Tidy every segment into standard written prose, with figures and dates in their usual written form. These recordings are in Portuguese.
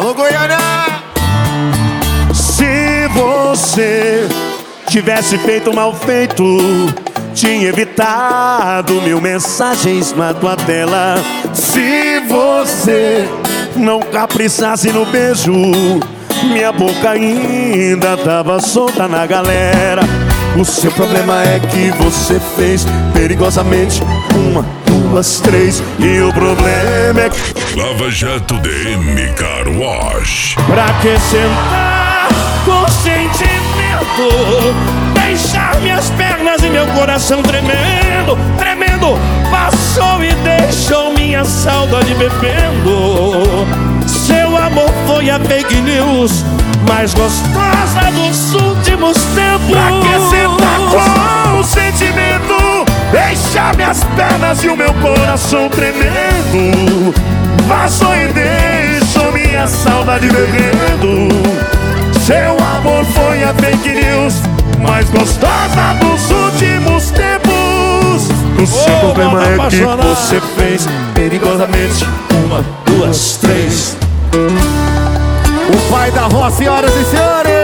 Alô, Goiânia! Se você tivesse feito mal feito, tinha evitado 1000 mensagens na tua tela. Se você não caprichasse no beijo, minha boca ainda tava solta na galera. O seu problema é que você fez perigosamente 1, 2, 3. E o problema é que Lava Jato DM Car Wash. pra que sentar com sentimento, deixar minhas pernas e meu coração tremendo, tremendo. Passou e deixou minha saudade bebendo. Seu amor foi a fake news mais gostosa dos últimos tempos. Pra que sentar com sentimento, deixar minhas pernas e o meu coração tremendo. Passou e deixou minha saudade bebendo. Seu amor foi a fake news mais gostosa dos últimos tempos. O seu problema é que você fez perigosamente 1, 2, 3. O pai da voz, senhoras e senhores!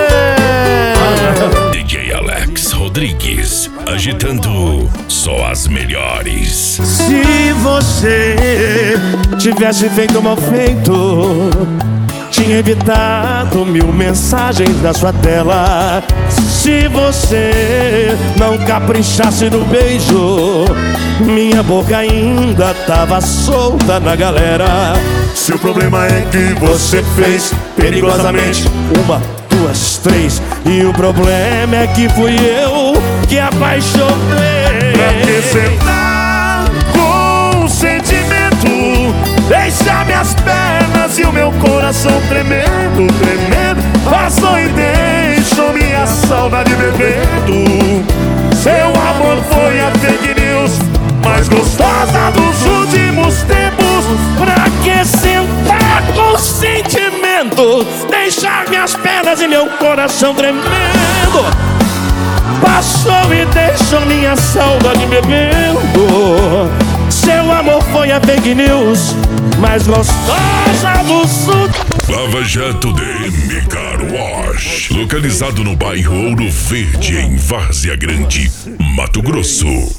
DJ Alex Rodrigues, agitando só as melhores. Se você tivesse feito mal feito, tinha evitado 1000 mensagens da sua tela. Se você não caprichasse no beijo, minha boca ainda tava solta na galera. Seu problema é que você fez perigosamente 1, 2, 3. E o problema é que fui eu que apaixonei. Pra que sentar com sentimento, deixar minhas pernas e o meu coração tremendo, tremendo. Passou e deixou minha saudade bebendo. Seu amor foi a fake news mais gostosa dos últimos tempos. Pra que sentar com sentimento, deixar minhas pernas e meu coração tremendo. Passou e deixou minha saudade bebendo. Seu amor foi a fake news mais gostosa dos últimos. Lava Jato DM Car Wash, localizado no bairro Ouro Verde, em Várzea Grande, Mato Grosso.